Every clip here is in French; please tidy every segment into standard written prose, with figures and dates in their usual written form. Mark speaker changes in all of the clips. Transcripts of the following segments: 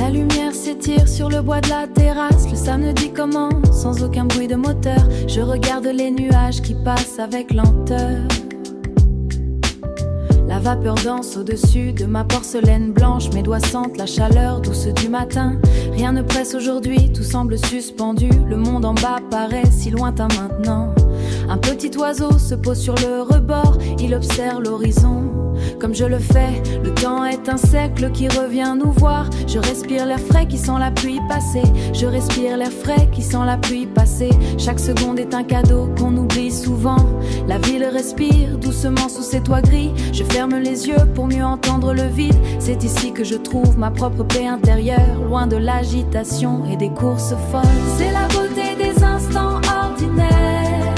Speaker 1: La lumière s'étire sur le bois de la terrasse. Le samedi commence sans aucun bruit de moteur. Je regarde les nuages qui passent avec lenteur. La vapeur danse au-dessus de ma porcelaine blanche. Mes doigts sentent la chaleur douce du matin. Rien ne presse aujourd'hui, tout semble suspendu. Le monde en bas paraît si lointain maintenant. Un petit oiseau se pose sur le rebord. Il observe l'horizon comme je le fais. Le temps est un cercle qui revient nous voir. Je respire l'air frais qui sent la pluie passer. Je respire l'air frais qui sent la pluie passer. Chaque seconde est un cadeau qu'on oublie souvent. La ville respire doucement sous ses toits gris. Je ferme les yeux pour mieux entendre le vide. C'est ici que je trouve ma propre paix intérieure, loin de l'agitation et des courses folles. C'est la beauté des instants ordinaires,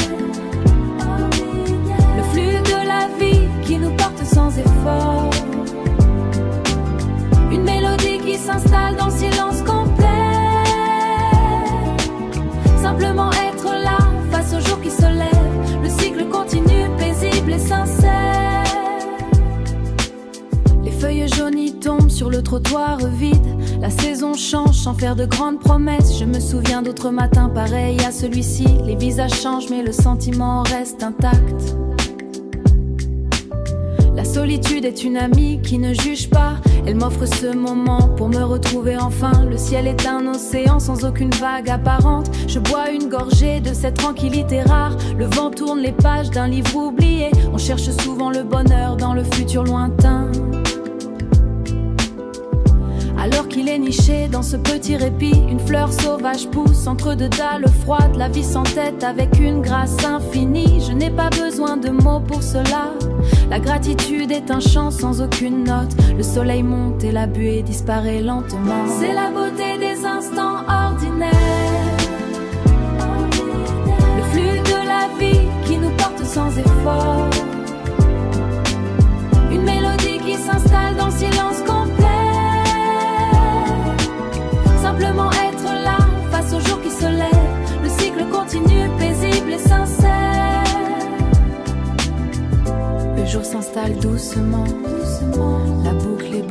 Speaker 1: le flux de la vie qui nous porte sans effort. Une mélodie qui s'installe dans le silence complet. Simplement être là, face au jour qui se lève. Le cycle continue, paisible et sincère. Les feuilles jaunies tombent sur le trottoir vide. La saison change sans faire de grandes promesses. Je me souviens d'autres matins pareils à celui-ci. Les visages changent mais le sentiment reste intact. La solitude est une amie qui ne juge pas. Elle m'offre ce moment pour me retrouver enfin. Le ciel est un océan sans aucune vague apparente. Je bois une gorgée de cette tranquillité rare. Le vent tourne les pages d'un livre oublié. On cherche souvent le bonheur dans le futur lointain. Alors qu'il est niché dans ce petit répit, une fleur sauvage pousse entre deux dalles froides. La vie s'entête avec une grâce infinie. Je n'ai pas besoin de mots pour cela. La gratitude est un chant sans aucune note. Le soleil monte et la buée disparaît lentement. C'est la beauté des instants ordinaires, le flux de la vie qui nous porte sans effort. Une mélodie qui s'installe dans le silence complet. Simplement être là, face au jour qui se lève. Le cycle continue, paisible et sincère. Le jour s'installe doucement, la boucle est